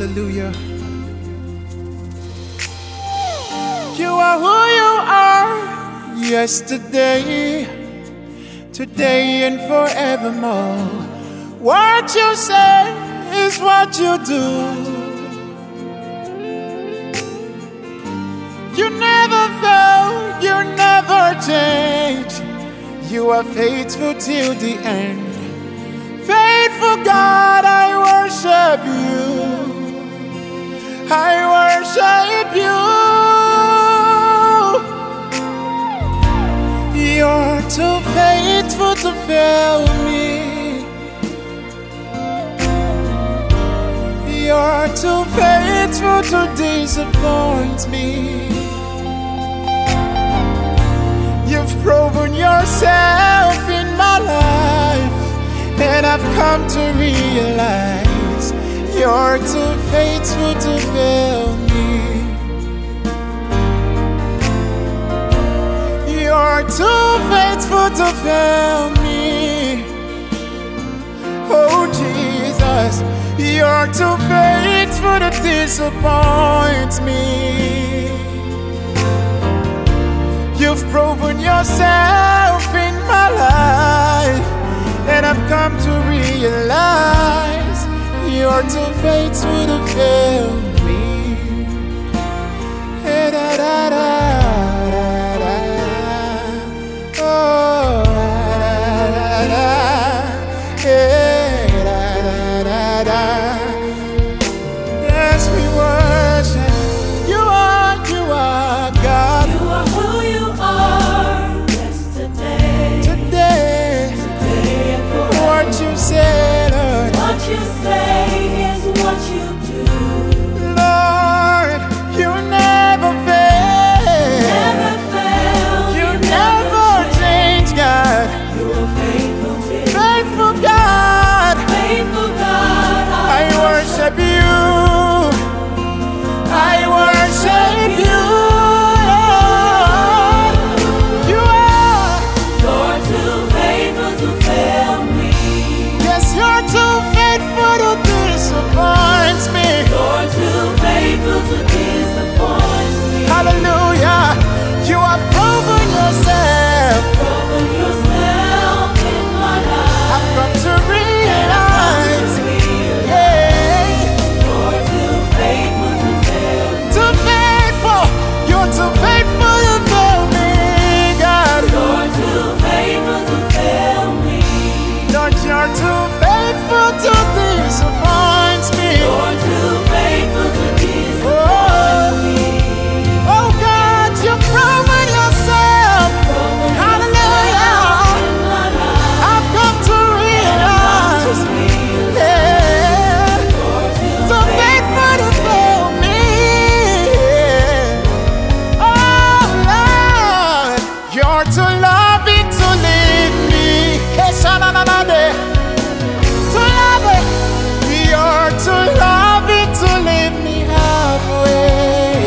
Hallelujah. You are who you are, yesterday, today, and forevermore. What you say is what you do. You never fail, you never change. You are faithful till the end. Faithful God, I worship you. I worship you. You're too faithful to fail me. You're too faithful to disappoint me. You've proven yourself in my life, and I've come to realize you're too faithful to fail me. You're too faithful to fail me. Oh Jesus, you're too faithful to disappoint me. You've proven yourself in my life, and I've come to realize you're too faithful to fail me. Hey, da, da, da, da, da. Oh, da, da, da. Hey, da, da, da, da. Yes, we worship. You are God. You are who you are. Yesterday, Today, and forever. what you say, Lord. What you say is what you do. Lord, you never fail. Never fail. You never change, God. You are faithful to Faithful God, faithful God. I worship you. I worship you. You are. You're too faithful to fail me. Yes, you're too faithful to disappoint me. You're too faithful to disappoint me. Hallelujah. You have proven yourself. Proven yourself in my life. I've come to realize, yeah, You're too faithful to fail me. too faithful. You're too faithful to fail me, God. You're too faithful to fail me. Lord, you're too faithful to disappoint me. You're too faithful to disappoint me. Oh God, you've proven yourself. Proven Hallelujah. yourself in my life. I've come to realize, yeah, You're too faithful to fail me. Oh Lord, you're too loving to leave me. Too loving. You're too loving to leave me halfway.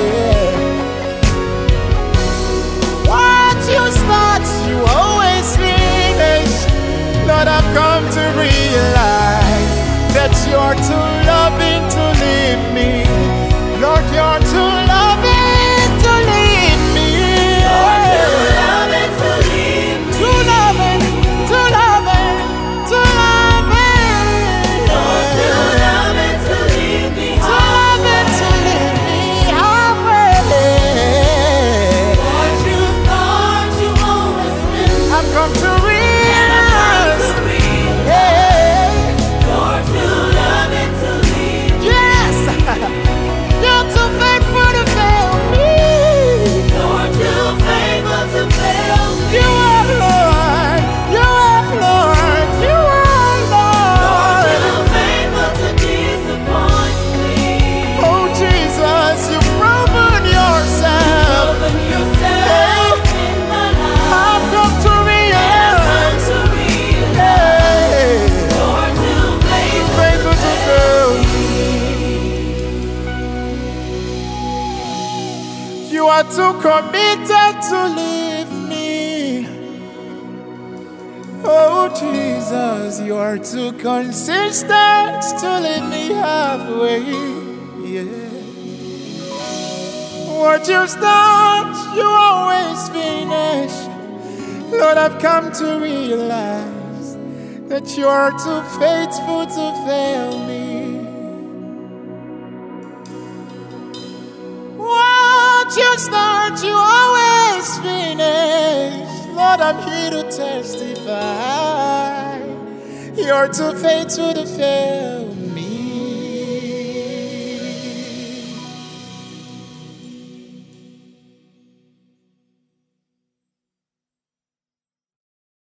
What you start, you always finish. Lord, I've come to realize that you're too loving to leave me. Lord, you're too loving to leave me. too loving to leave me. Too loving, too loving, too loving. Too loving to leave me. Too loving to leave me halfway. What you thought you always meant. I've come to And I'm realize, to realize. yeah, You're too loving to leave me. yes, you're too faithful to fail me. You're too faithful to fail me. You are Lord, you are Lord, you are Lord. You're too faithful to disappoint me. Oh Jesus, you've proven yourself. Proven yourself in my life. I've come to Come realize, to realize. hey, You're too faithful faithful to fail me. You are too committed to leave me. Oh Jesus, you are too consistent to leave me halfway. yeah. What you start, you always finish. Lord, I've come to realize that you are too faithful to fail me. What you start, you always finish. Lord, I'm here to testify. You're too faithful to fail